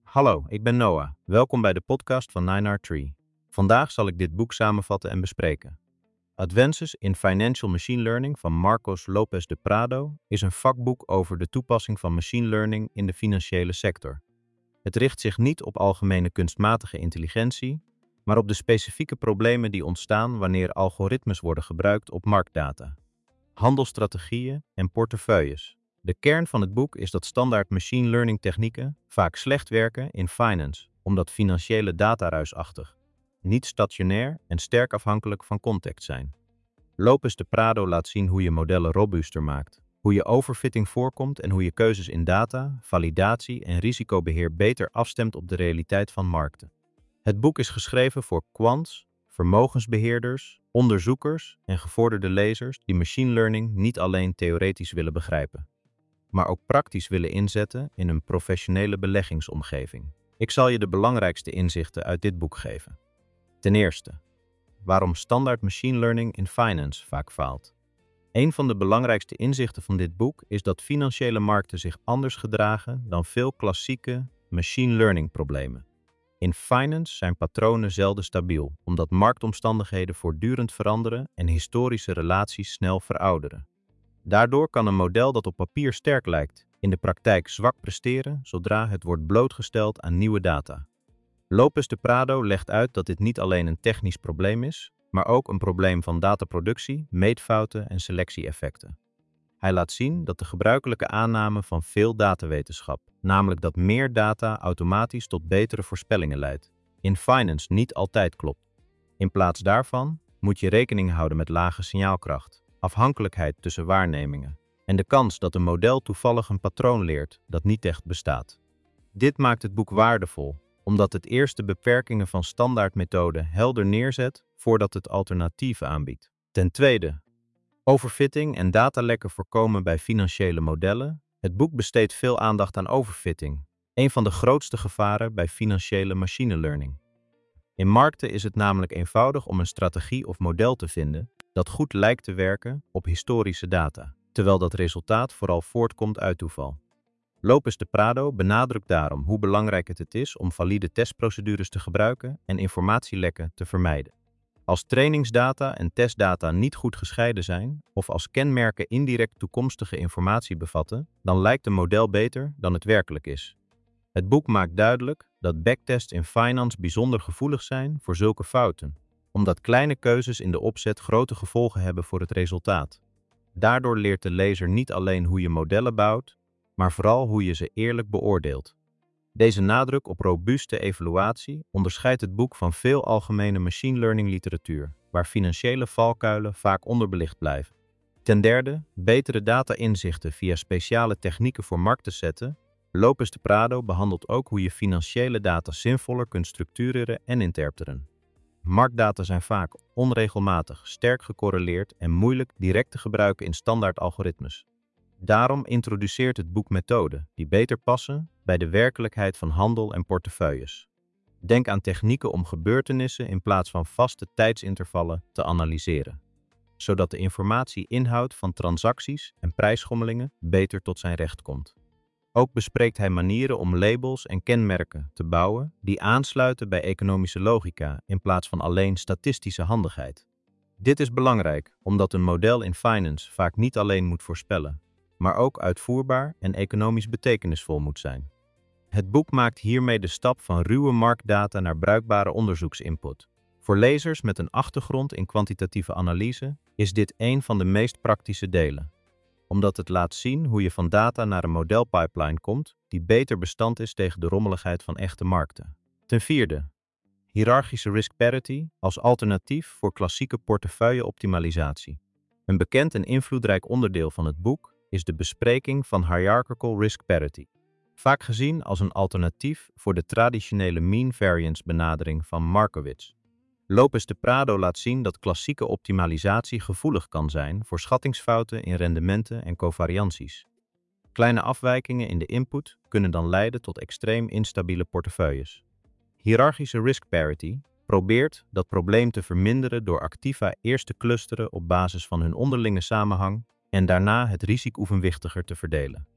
Hallo, ik ben Noah. Welkom bij de podcast van 9R3. Vandaag zal ik dit boek samenvatten en bespreken. Advances in Financial Machine Learning van Marcos Lopez de Prado is een vakboek over de toepassing van machine learning in de financiële sector. Het richt zich niet op algemene kunstmatige intelligentie, maar op de specifieke problemen die ontstaan wanneer algoritmes worden gebruikt op marktdata, handelsstrategieën en portefeuilles. De kern van het boek is dat standaard machine learning technieken vaak slecht werken in finance, omdat financiële data ruisachtig, niet stationair en sterk afhankelijk van context zijn. Lopez de Prado laat zien hoe je modellen robuuster maakt, hoe je overfitting voorkomt en hoe je keuzes in data, validatie en risicobeheer beter afstemt op de realiteit van markten. Het boek is geschreven voor quants, vermogensbeheerders, onderzoekers en gevorderde lezers die machine learning niet alleen theoretisch willen begrijpen, maar ook praktisch willen inzetten in een professionele beleggingsomgeving. Ik zal je de belangrijkste inzichten uit dit boek geven. Ten eerste, waarom standaard machine learning in finance vaak faalt. Een van de belangrijkste inzichten van dit boek is dat financiële markten zich anders gedragen dan veel klassieke machine learning problemen. In finance zijn patronen zelden stabiel, omdat marktomstandigheden voortdurend veranderen en historische relaties snel verouderen. Daardoor kan een model dat op papier sterk lijkt, in de praktijk zwak presteren zodra het wordt blootgesteld aan nieuwe data. Lopez de Prado legt uit dat dit niet alleen een technisch probleem is, maar ook een probleem van dataproductie, meetfouten en selectie-effecten. Hij laat zien dat de gebruikelijke aanname van veel datawetenschap, namelijk dat meer data automatisch tot betere voorspellingen leidt, in finance niet altijd klopt. In plaats daarvan moet je rekening houden met lage signaalkracht, afhankelijkheid tussen waarnemingen en de kans dat een model toevallig een patroon leert dat niet echt bestaat. Dit maakt het boek waardevol, omdat het eerst de beperkingen van standaardmethoden helder neerzet voordat het alternatieven aanbiedt. Ten tweede, overfitting en datalekken voorkomen bij financiële modellen. Het boek besteedt veel aandacht aan overfitting, een van de grootste gevaren bij financiële machine learning. In markten is het namelijk eenvoudig om een strategie of model te vinden dat goed lijkt te werken op historische data, terwijl dat resultaat vooral voortkomt uit toeval. Lopez de Prado benadrukt daarom hoe belangrijk het is om valide testprocedures te gebruiken en informatielekken te vermijden. Als trainingsdata en testdata niet goed gescheiden zijn of als kenmerken indirect toekomstige informatie bevatten, dan lijkt een model beter dan het werkelijk is. Het boek maakt duidelijk dat backtests in finance bijzonder gevoelig zijn voor zulke fouten, omdat kleine keuzes in de opzet grote gevolgen hebben voor het resultaat. Daardoor leert de lezer niet alleen hoe je modellen bouwt, maar vooral hoe je ze eerlijk beoordeelt. Deze nadruk op robuuste evaluatie onderscheidt het boek van veel algemene machine learning literatuur, waar financiële valkuilen vaak onderbelicht blijven. Ten derde, betere data-inzichten via speciale technieken voor markten zetten. Lopez de Prado behandelt ook hoe je financiële data zinvoller kunt structureren en interpreteren. Marktdata zijn vaak onregelmatig, sterk gecorreleerd en moeilijk direct te gebruiken in standaard algoritmes. Daarom introduceert het boek methoden die beter passen bij de werkelijkheid van handel en portefeuilles. Denk aan technieken om gebeurtenissen in plaats van vaste tijdsintervallen te analyseren, zodat de informatie-inhoud van transacties en prijsschommelingen beter tot zijn recht komt. Ook bespreekt hij manieren om labels en kenmerken te bouwen die aansluiten bij economische logica in plaats van alleen statistische handigheid. Dit is belangrijk omdat een model in finance vaak niet alleen moet voorspellen, maar ook uitvoerbaar en economisch betekenisvol moet zijn. Het boek maakt hiermee de stap van ruwe marktdata naar bruikbare onderzoeksinput. Voor lezers met een achtergrond in kwantitatieve analyse is dit een van de meest praktische delen, omdat het laat zien hoe je van data naar een modelpipeline komt die beter bestand is tegen de rommeligheid van echte markten. Ten vierde, hiërarchische risk parity als alternatief voor klassieke portefeuille-optimalisatie. Een bekend en invloedrijk onderdeel van het boek is de bespreking van hierarchical risk parity, vaak gezien als een alternatief voor de traditionele mean variance benadering van Markowitz. Lopez de Prado laat zien dat klassieke optimalisatie gevoelig kan zijn voor schattingsfouten in rendementen en covarianties. Kleine afwijkingen in de input kunnen dan leiden tot extreem instabiele portefeuilles. Hiërarchische risk parity probeert dat probleem te verminderen door activa eerst te clusteren op basis van hun onderlinge samenhang en daarna het risico evenwichtiger te verdelen.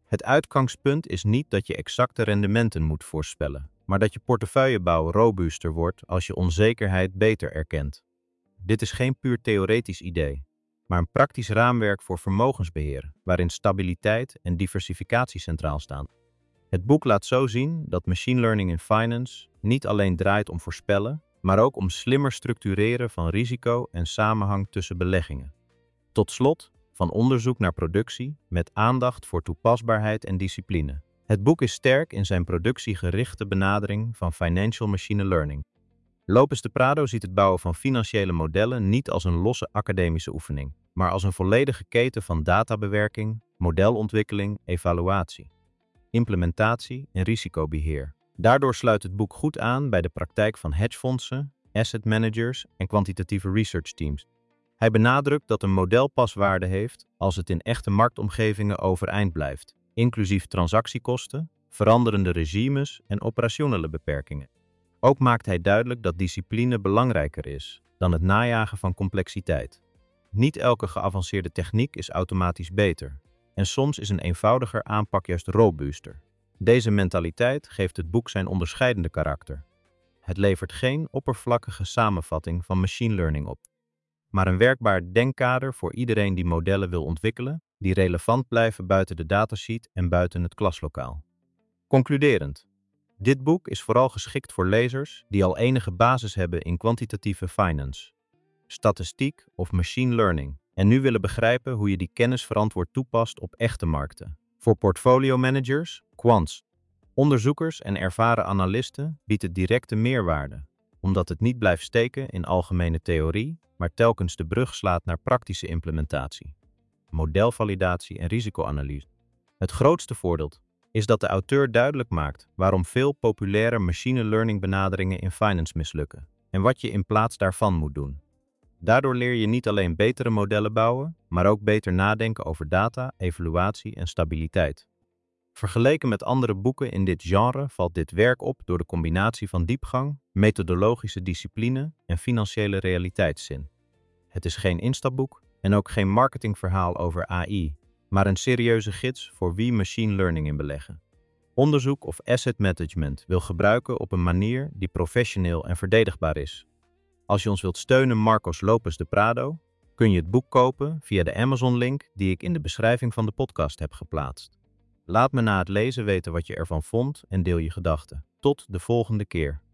Het uitgangspunt is niet dat je exacte rendementen moet voorspellen, maar dat je portefeuillebouw robuuster wordt als je onzekerheid beter erkent. Dit is geen puur theoretisch idee, maar een praktisch raamwerk voor vermogensbeheer, waarin stabiliteit en diversificatie centraal staan. Het boek laat zo zien dat machine learning in finance niet alleen draait om voorspellen, maar ook om slimmer structureren van risico en samenhang tussen beleggingen. Tot slot, van onderzoek naar productie met aandacht voor toepasbaarheid en discipline. Het boek is sterk in zijn productiegerichte benadering van financial machine learning. Lopes de Prado ziet het bouwen van financiële modellen niet als een losse academische oefening, maar als een volledige keten van databewerking, modelontwikkeling, evaluatie, implementatie en risicobeheer. Daardoor sluit het boek goed aan bij de praktijk van hedgefondsen, asset managers en kwantitatieve research teams. Hij benadrukt dat een model pas waarde heeft als het in echte marktomgevingen overeind blijft, inclusief transactiekosten, veranderende regimes en operationele beperkingen. Ook maakt hij duidelijk dat discipline belangrijker is dan het najagen van complexiteit. Niet elke geavanceerde techniek is automatisch beter, en soms is een eenvoudiger aanpak juist robuuster. Deze mentaliteit geeft het boek zijn onderscheidende karakter. Het levert geen oppervlakkige samenvatting van machine learning op, maar een werkbaar denkkader voor iedereen die modellen wil ontwikkelen, die relevant blijven buiten de datasheet en buiten het klaslokaal. Concluderend. Dit boek is vooral geschikt voor lezers die al enige basis hebben in kwantitatieve finance, statistiek of machine learning en nu willen begrijpen hoe je die kennis verantwoord toepast op echte markten. Voor portfolio managers, quants, onderzoekers en ervaren analisten biedt het directe meerwaarde, omdat het niet blijft steken in algemene theorie, maar telkens de brug slaat naar praktische implementatie, modelvalidatie en risicoanalyse. Het grootste voordeel is dat de auteur duidelijk maakt waarom veel populaire machine learning benaderingen in finance mislukken en wat je in plaats daarvan moet doen. Daardoor leer je niet alleen betere modellen bouwen, maar ook beter nadenken over data, evaluatie en stabiliteit. Vergeleken met andere boeken in dit genre valt dit werk op door de combinatie van diepgang, methodologische discipline en financiële realiteitszin. Het is geen instapboek en ook geen marketingverhaal over AI, maar een serieuze gids voor wie machine learning in beleggen, onderzoek of asset management wil gebruiken op een manier die professioneel en verdedigbaar is. Als je ons wilt steunen, Marcos Lopes de Prado, kun je het boek kopen via de Amazon-link die ik in de beschrijving van de podcast heb geplaatst. Laat me na het lezen weten wat je ervan vond en deel je gedachten. Tot de volgende keer.